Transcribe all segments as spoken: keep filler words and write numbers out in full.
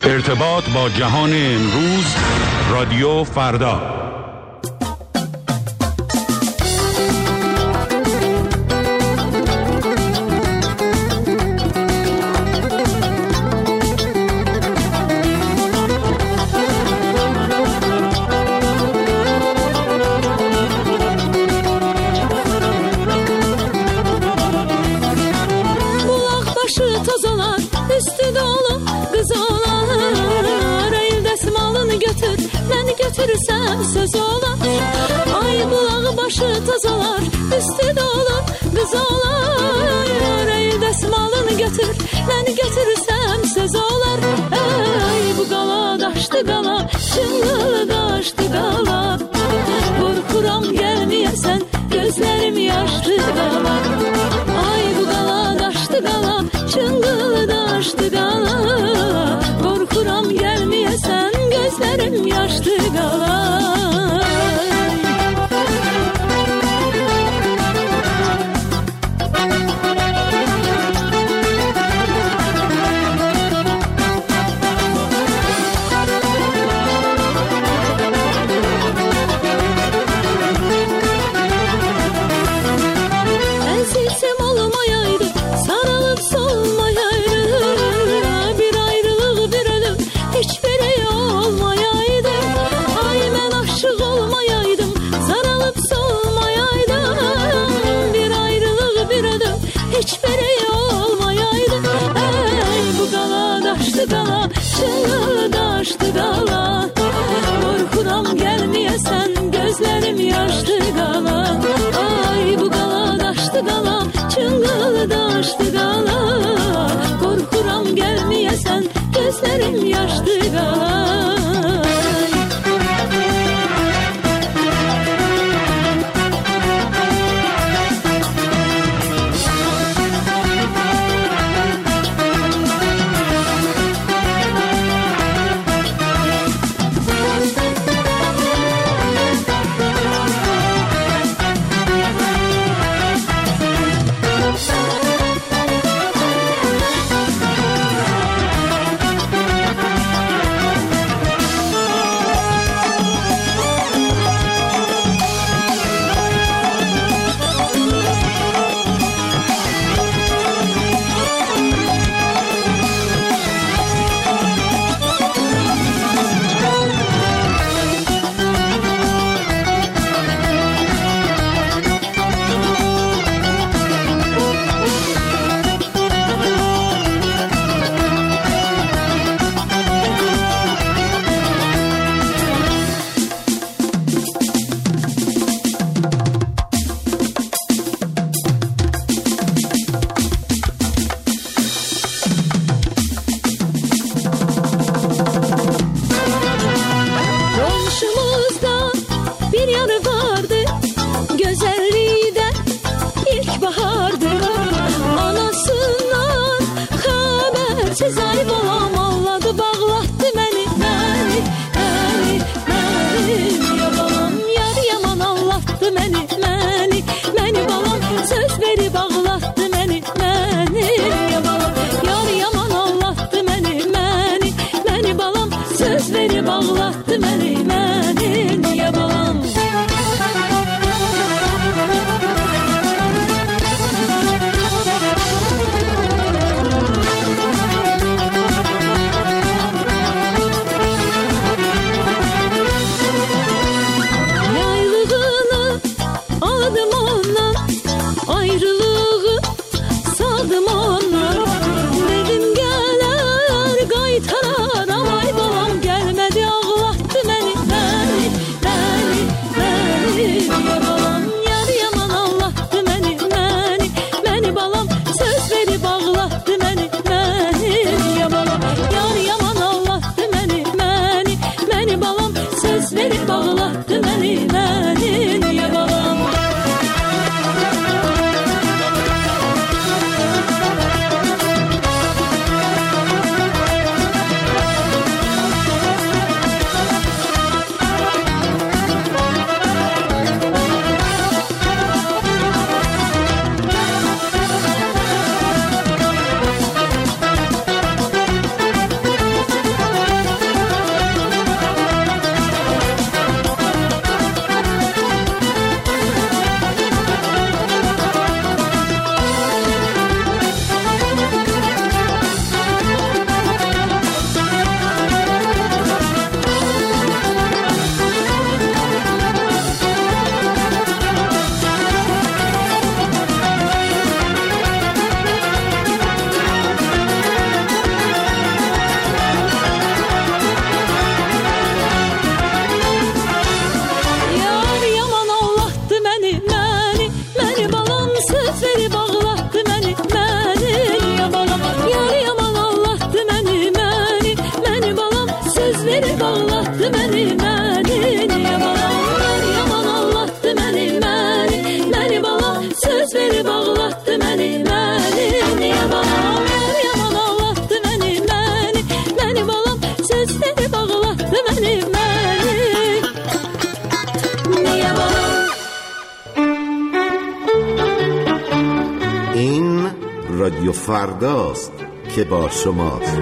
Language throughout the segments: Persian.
ارتباط با جهان امروز، رادیو فردا. Götürürsem söz olar. Ay bulağı başı tozalar, üstü dolu kız olar. Ey desmalını götür, ben götürürsem söz olar. Ey bu gala daştı gala, çınlı daştı gala. Korkuram gelmeyesen, gözlerim yaşlı gala. Ay bu gala daştı gala, çınlı daştı gala. Korkuram gelmeyesen, gözlerim yaşlı gala. Ezilsem olmayaydı, sarılıp solmayaydı. Bir ayrılık bir ölüm, hiçbiri olmayaydı. Ay ben aşık olmayaydım, sarılıp solmayaydım. Bir ayrılık bir ölüm, hiçbiri olmayaydı. Ey bu gala daştı gala, çığ daştı gala. Korkuram gelmeyesen, gözlerim yaşlı gala. Ay bu gala daştı gala, çığ daştı gala. Korkuram gelmeyesen, gözlerim yaşlı gala. فرداست که با شماست.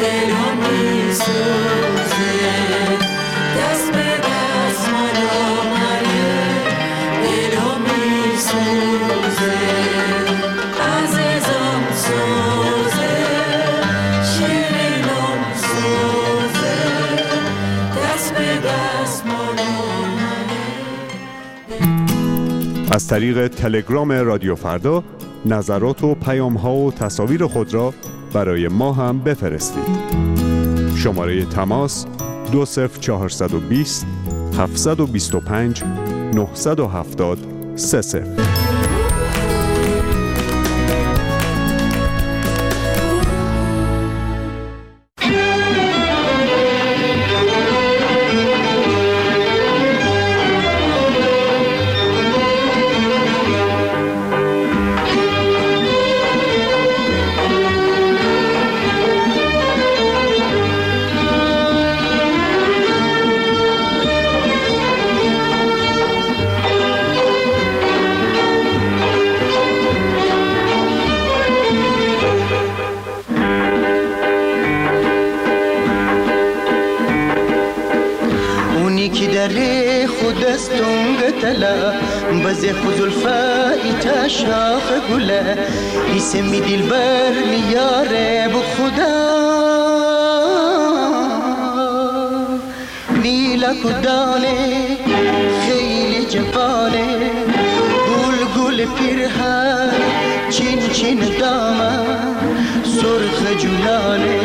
دست به دست مالا سوزه عزیزم سوزه شیرینم سوزه دست به دست از طریق تلگرام رادیو فردا نظرات و پیام‌ها و تصاویر خود را برای ما هم بفرستید. شماره تماس دو صفر چهارصد و بیست هفتصد و بیست و پنج نهصد و هفتاد سه صفر. بزه خزلفای تا شاخ گله ایسمی دل بر میاره بو خدا لیلا کدانه خیلی جوانه گل گل پیرهن چین چین دامن سرخ جولانه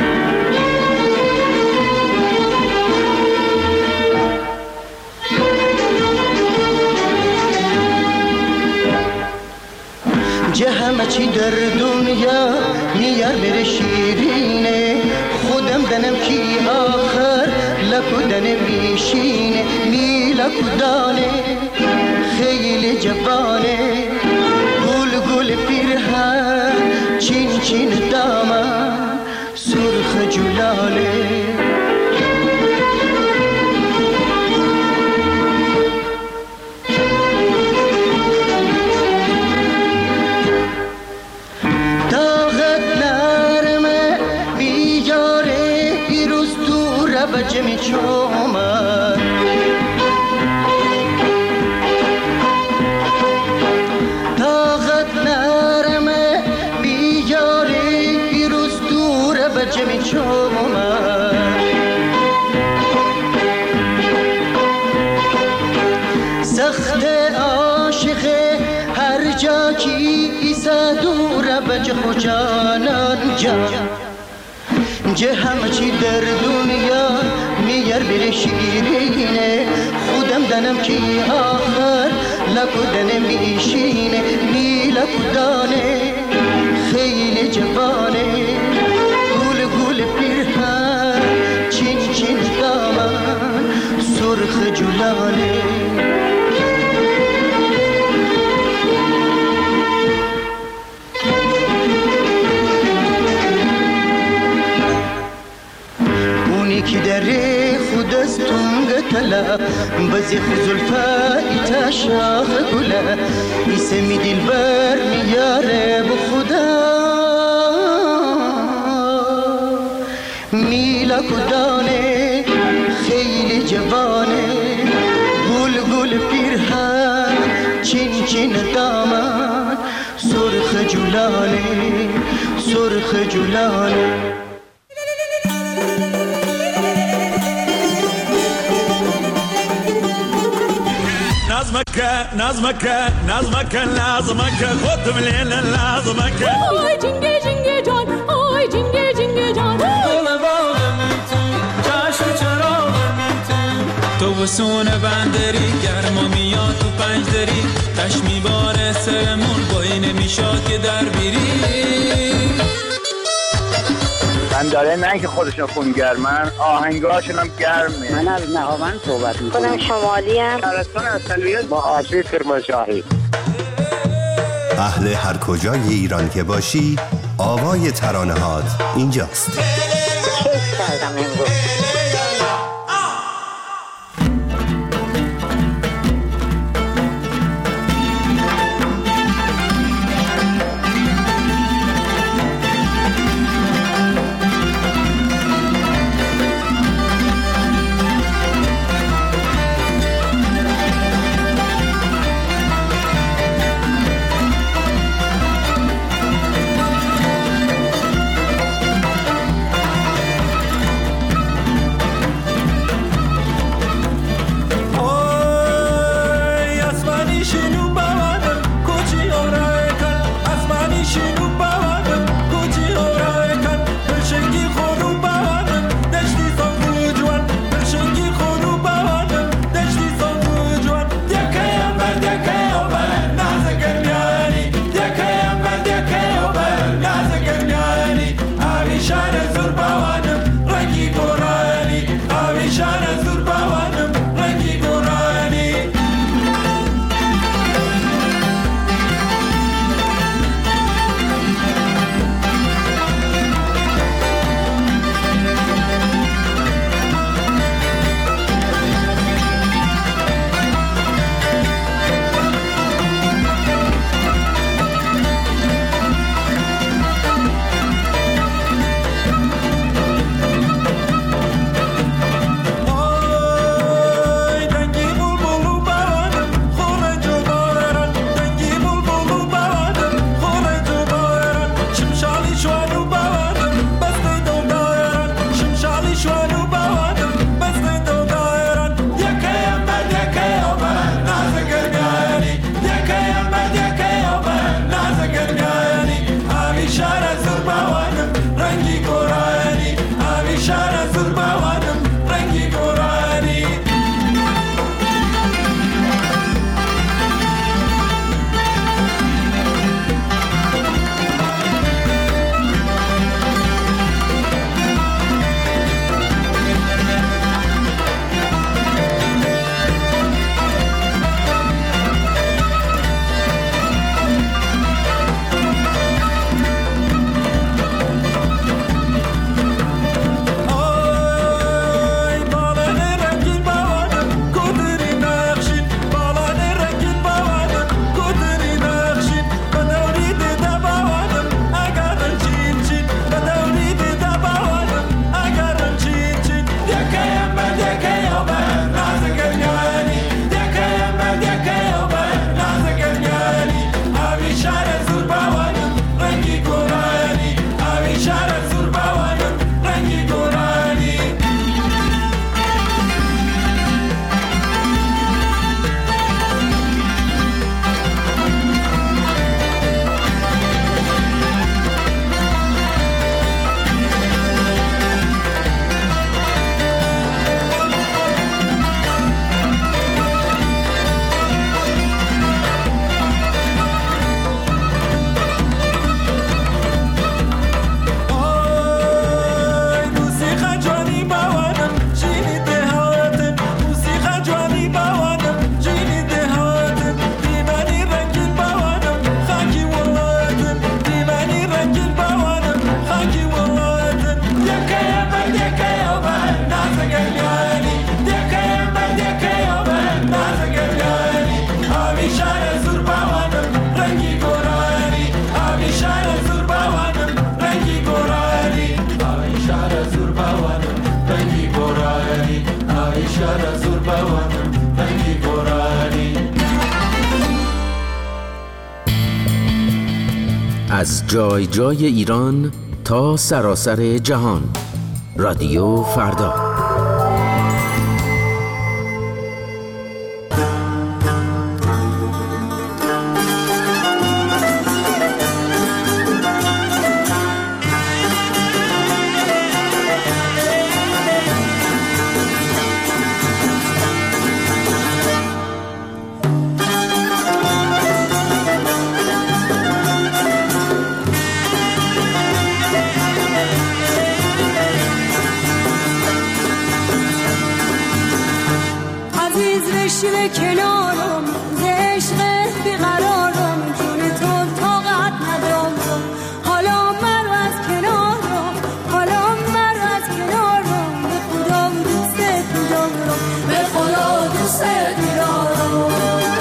جه همه چی در دنیا میار بره شیرینه خودم دنم کی آخر لکدن میشینه میلا کدانه خیلی جوانه گل گل پیرهن چین چین دامن سرخ جولانه جمی چومن طاقت نرمه بیاری بیروز دوره به جمی چومن سخت عاشقه هر جا کی ایسا دوره به جخو جانان جان جه همه چی در دنیا میار بره شیرینه خودم دنم کی آخر لکدن میشینه میلا کدانه خیلی جوانه گل گل پیرهن چین چین دامن سرخ جولانه کی دره خود از تونگ تلا بزی خزلفای تا شاخ گله ایسمی دل بر میاره بو خدا میلا کدانه خیلی جوانه گل گل پیرهن چین چین دامن سرخ جولانه سرخ جولانه نظمك نظمك نظمك لازمك خد مليل لازمك آی جنگه جنگه جان آی جنگه جنگه جان گل باغم تو چشم چراغم تو تو وسون بندری گرما میاد تو پنج دری تش میباره سرمون بایی نمیشاد که در بیری من داره نه که خودشون خونگرمن آهنگاشون هم گرمه. من از نهاوند صحبت میکنم. خودم شمالی ام. شهرستان اصلیت با آشی کرمانشاهی. اهل هر کجای ایران که باشی آوای ترانه‌هات اینجاست. کیف کردم امروز. از جای جای ایران تا سراسر جهان. رادیو فردا. عشق کنارم ز عشق بیقرارم جون تو طاقت ندارم حالا مرو از کنارم حالا مرو از کنارم به خدا دوست دارم به خدا دوست دارم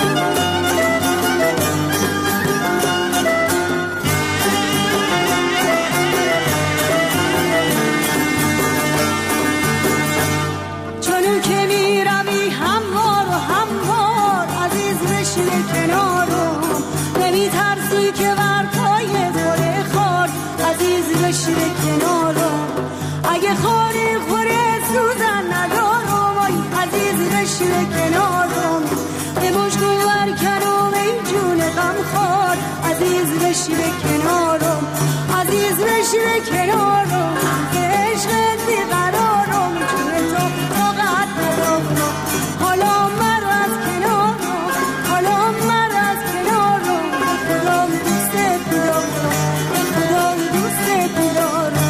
چون که میروی هموار و هموار عزیز بشین کنارم نمی ترسی که بر پای گل خار عزیز بشین کنارم اگه خوری خوری سوزن ندارم آی عزیز بشین کنارم به مشکو برکنم ای جون غم خار عزیز بشین کنارم عزیز بشین کنارم که عشقت بیقرارم جون تو طاقت ندارم حالا مرو از کنارم حالا مرو از کنارم به خدا دوست دارم به خدا دوست دارم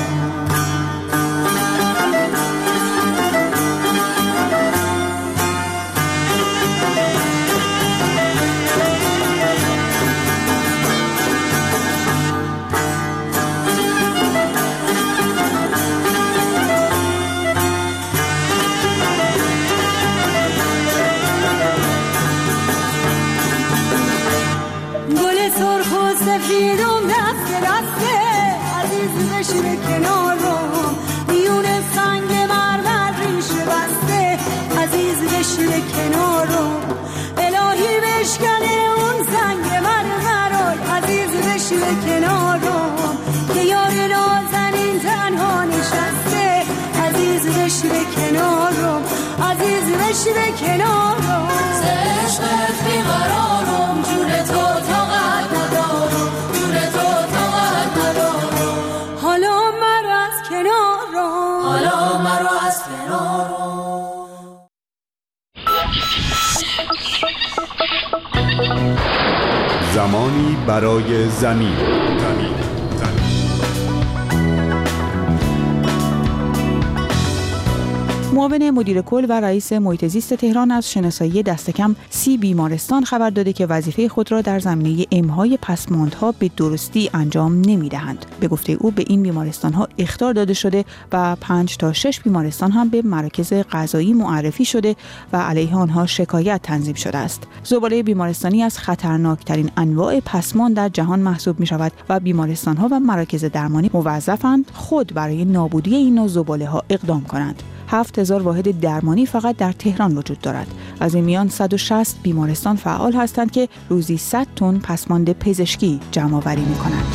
گل سرخ و سفیدم دست دسته عزیز بشین کنارم میون سنگ مرمر ریش بسته عزیز بشین کنارم الهی بشکنه اون سنگ مرمر عزیز بشین کنارم که یار نازنین تنها نشسته عزیز بشین کنارم عزیز بشین کنارم ز عشقت بیقرارم جون تو طاقت ندارم جون تو طاقت ندارم حالا مرو از کنارم حالا مرو از کنارم زمانی برای زمین. معاون مدیر کل و رئیس محیط زیست تهران از شناسایی دست کم سی بیمارستان خبر داده که وظیفه خود را در زمینه امهای پسماندها به درستی انجام نمی‌دهند. به گفته او به این بیمارستان‌ها اخطار داده شده و پنج تا شش بیمارستان هم به مراکز قضایی معرفی شده و علیه آنها شکایت تنظیم شده است. زباله بیمارستانی از خطرناکترین انواع پسماند در جهان محسوب می‌شود و بیمارستان‌ها و مراکز درمانی موظفند خود برای نابودی این نوع زباله‌ها اقدام کنند. هفت هزار واحد درمانی فقط در تهران وجود دارد. از این میان صد و شصت بیمارستان فعال هستند که روزی صد تن پسماند پزشکی جمع آوری می‌کنند.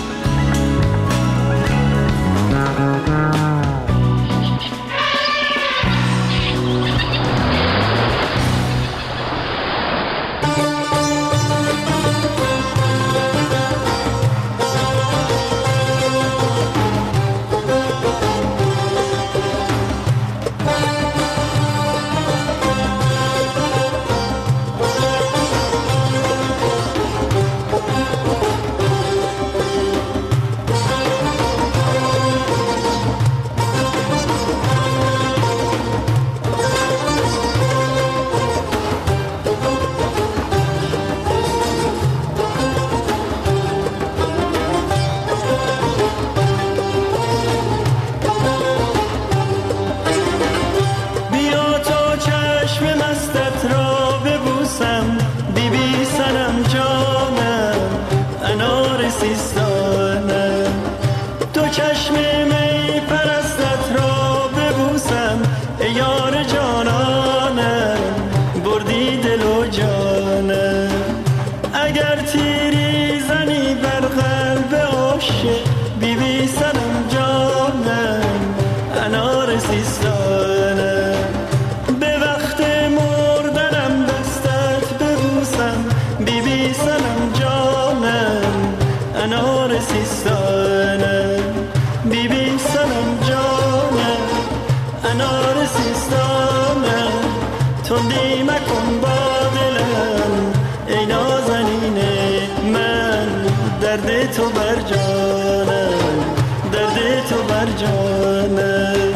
انار سیستانه بی بی سنم جانه انار سیستانه تندی مکن با دلم ای نازنینه من درد تو بر جانم درد تو بر جانم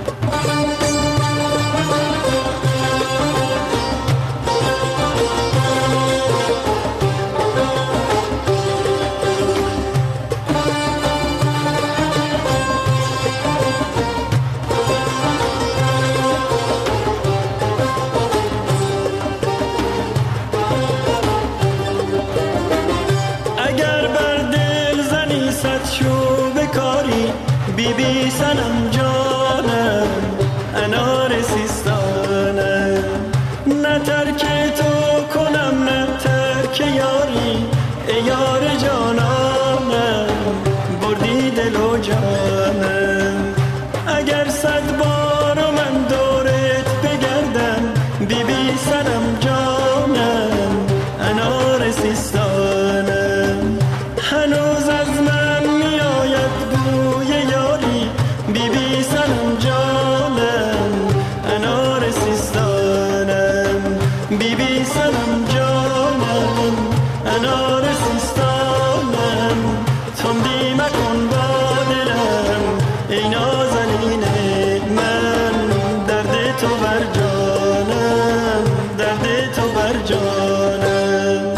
بی بی سنم جانم انار سیستانم نه ترک تو کنم نه ترک یاری ای یار جانانم بردی دل و جانم اگر صد بار من دورت بگردم بی بی سنم جانم انار سیستانم هنوز از من میآید بوی یاری بی بی سنم جانم انار سیستانم بی بی سنم جانم انار سیستانم تندی مکن با دلم ای نازنینه من درد تو بر جانم درد تو بر جانم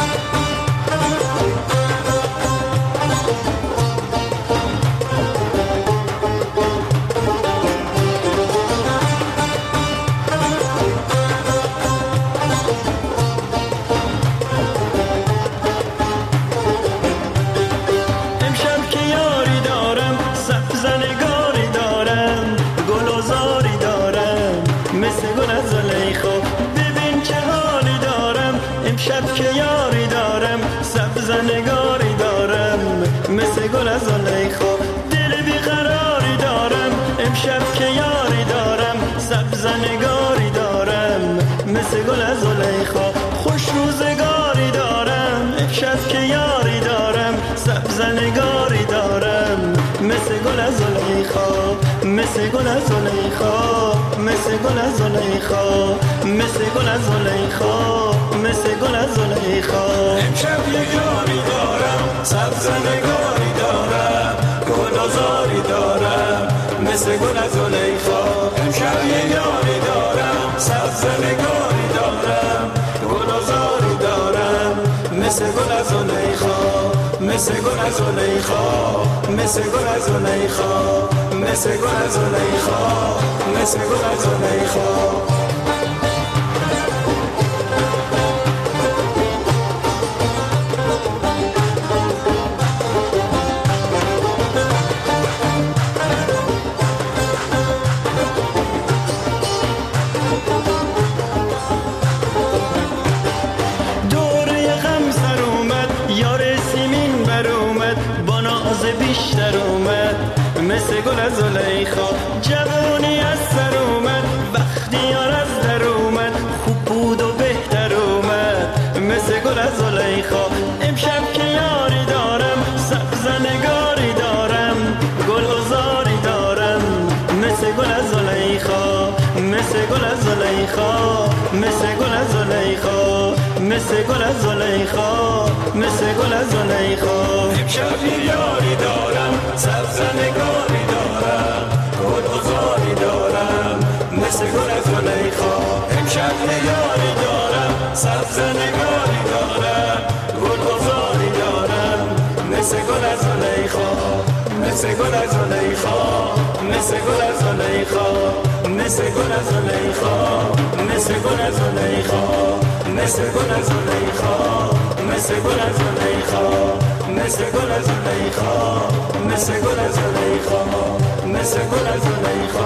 شب که یاری دارم سبز نگاری دارم مثل گل از زلیخا دل بیقراری دارم امشب که یاری دارم سبز نگاری دارم مثل گل از زلیخا خوش روزگاری دارم امشب که یاری دارم سبز نگاری دارم مثل گل از زلیخا مثل گل از زلیخا مثل گل از زلیخا مثل گل از زلیخا مثل گل از زلیخا امشب یه یاری دارم سبز نگاری دارم گلازاری دارم مثل گل از زلیخا امشب یه یاری دارم سبز نگاری دارم گلازاری دارم مثل گل از زلیخا مثل گل از زلیخا مثل گل از زلیخا مثل گل از زلیخا مثل گل از زلیخا بیشتر اومد مثل گل از زلیخا جوانی از سر اومد وقتی یار از در اومد خوب بود و بهتر اومد مثل گل از زلیخا امشب که یاری دارم سبز نگاری دارم گل آزاری دارم مثل گل از زلیخا مثل گل از زلیخا مثل گل از زلیخا مثل گل از زلیخا مثل گل از زلیخا امشب یاری دارم سبز نگاری دارم گل آزاری دارم مثل گل از زلیخا امشب یاری دارم سبز نگاری دارم گل آزاری دارم مثل گل از زلیخا مثل گل از زلیخا مثل گل از زلیخا مثل گل از زلیخا مثل گل از زلیخا مثل گل از زلیخا مثل گل از زلیخا مثل گل از زلیخا مثل گل از زلیخا مثل گل از زلیخا